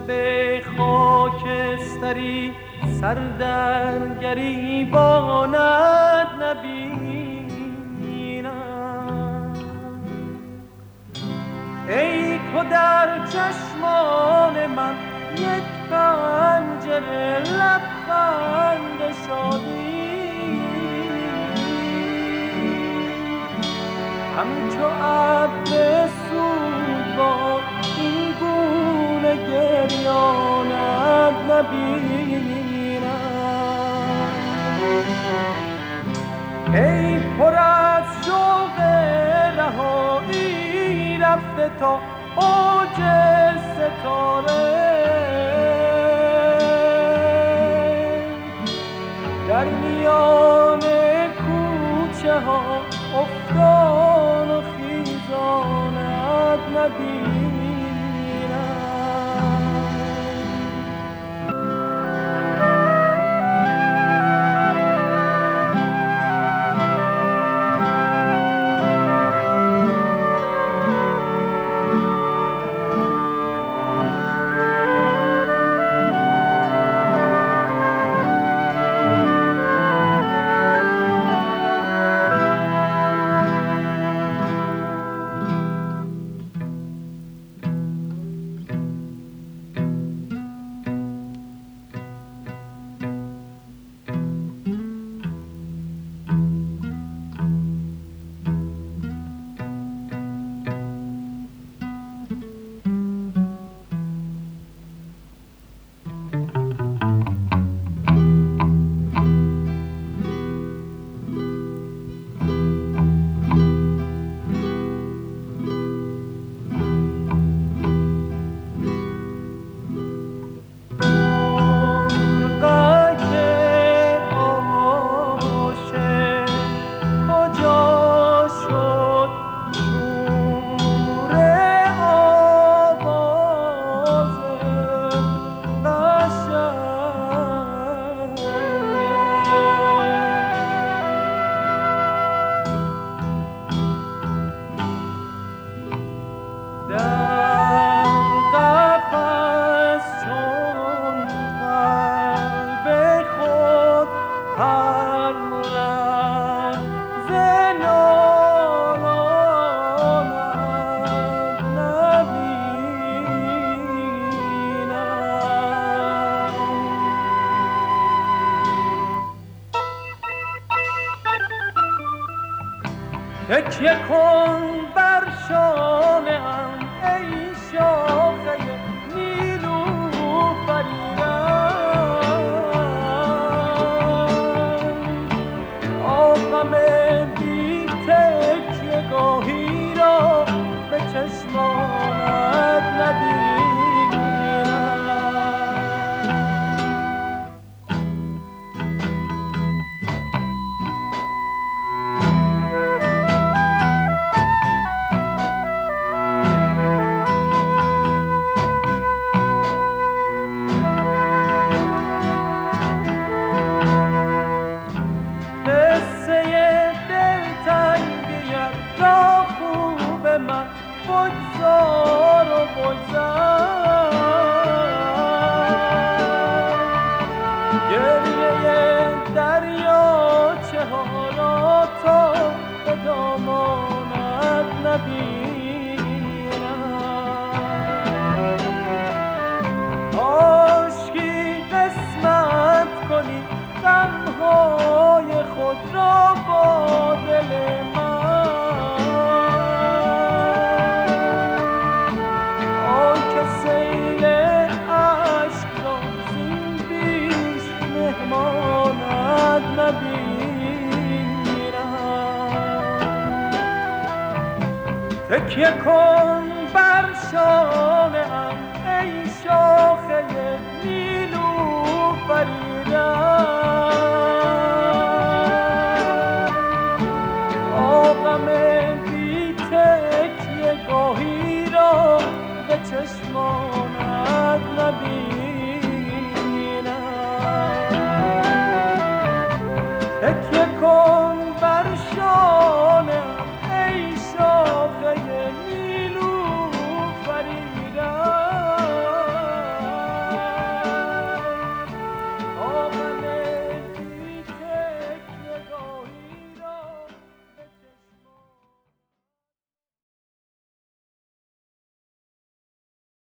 شب خاکستری سر در گریبانت نبینم. ای تو در چشمان من یک پنجره لبخند شادی، همچو ابر سوگوار این گونه گریانت نبینم. ای پر از شوق رهایی رفته تا اوج ستاره، در میان کوچه ها افتان و خیزانت نبینم. تکیه کن بر شانه ام ای شاخه نیلوفریدم، آغم بی تکیه گاهی را به چشمانت نبینم. بگذار و بگذر، گریه دریاچه ها را تا به دامانت نبینم. عاشقی قسمت کنی غمهای خود را با دل من، تکیه کن بر شانه